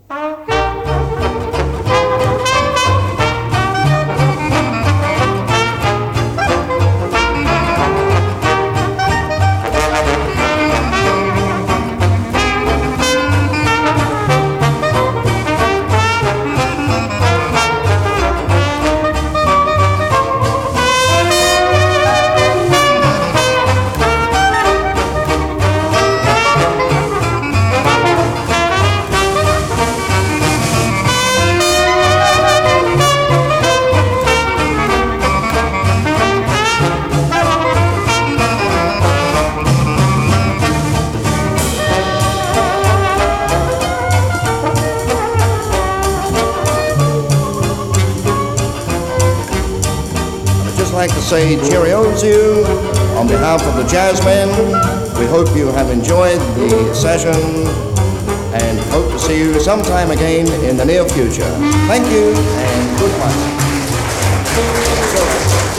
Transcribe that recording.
I'd like to say cheerio to you on behalf of the Jazzmen. We hope you have enjoyed the session and hope to see you sometime again in the near future. Thank you and goodbye.